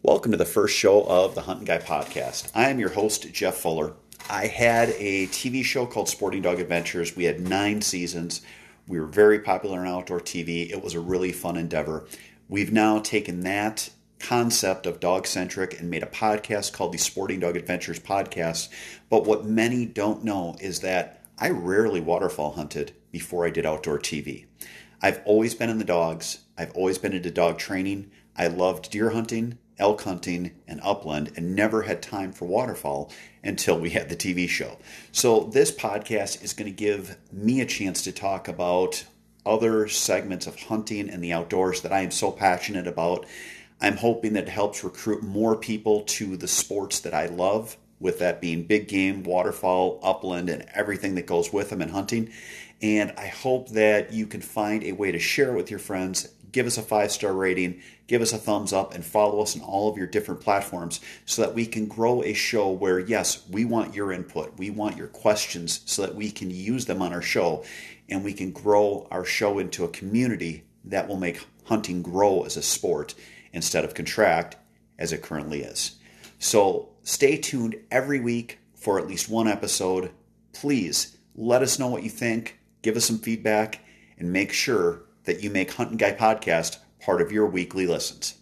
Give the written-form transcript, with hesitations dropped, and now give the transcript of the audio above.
Welcome to the first show of the Hunting Guy podcast. I am your host, Jeff Fuller. I had a TV show called Sporting Dog Adventures. We had 9 seasons. We were very popular on outdoor TV. It was a really fun endeavor. We've now taken that concept of dog-centric and made a podcast called the Sporting Dog Adventures podcast. But what many don't know is that I rarely waterfowl hunted before I did outdoor TV. I've always been in the dogs. I've always been into dog training. I loved deer hunting, elk hunting, and upland, and never had time for waterfowl until we had the TV show. So this podcast is going to give me a chance to talk about other segments of hunting and the outdoors that I am so passionate about. I'm hoping that it helps recruit more people to the sports that I love, with that being big game, waterfowl, upland, and everything that goes with them in hunting. And I hope that you can find a way to share it with your friends. Give us a 5-star rating, give us a thumbs up, and follow us on all of your different platforms so that we can grow a show where, yes, we want your input. We want your questions so that we can use them on our show, and we can grow our show into a community that will make hunting grow as a sport instead of contract as it currently is. So stay tuned every week for at least one episode. Please let us know what you think, give us some feedback, and make sure that you make Hunting Guy Podcast part of your weekly listens.